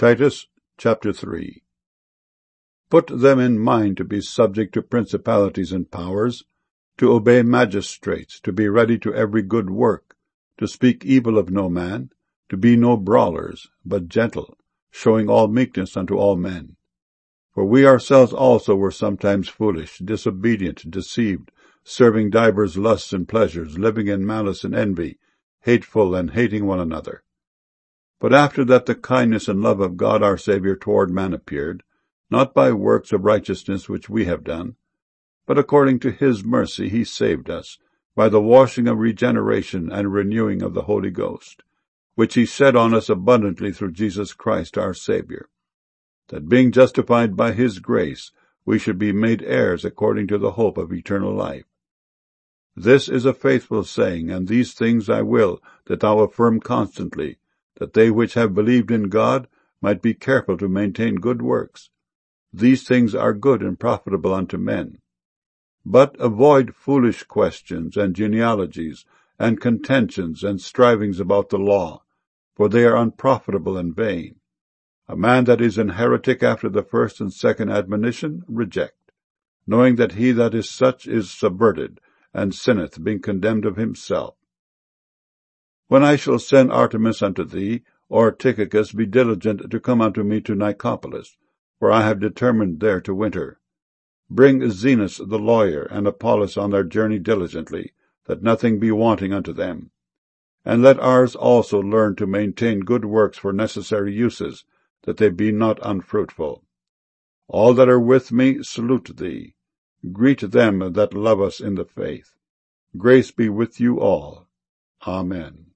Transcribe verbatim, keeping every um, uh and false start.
Titus chapter three. Put them in mind to be subject to principalities and powers, to obey magistrates, to be ready to every good work, to speak evil of no man, to be no brawlers, but gentle, showing all meekness unto all men. For we ourselves also were sometimes foolish, disobedient, deceived, serving divers lusts and pleasures, living in malice and envy, hateful and hating one another. But after that the kindness and love of God our Saviour toward man appeared, not by works of righteousness which we have done, but according to his mercy he saved us, by the washing of regeneration and renewing of the Holy Ghost, which he shed on us abundantly through Jesus Christ our Saviour, that being justified by his grace, we should be made heirs according to the hope of eternal life. This is a faithful saying, and these things I will that thou affirm constantly, that they which have believed in God might be careful to maintain good works. These things are good and profitable unto men. But avoid foolish questions and genealogies, and contentions and strivings about the law, for they are unprofitable and vain. A man that is an heretic after the first and second admonition, reject, knowing that he that is such is subverted, and sinneth, being condemned of himself. When I shall send Artemas unto thee, or Tychicus, be diligent to come unto me to Nicopolis, for I have determined there to winter. Bring Zenas the lawyer, and Apollos on their journey diligently, that nothing be wanting unto them. And let ours also learn to maintain good works for necessary uses, that they be not unfruitful. All that are with me salute thee. Greet them that love us in the faith. Grace be with you all. Amen.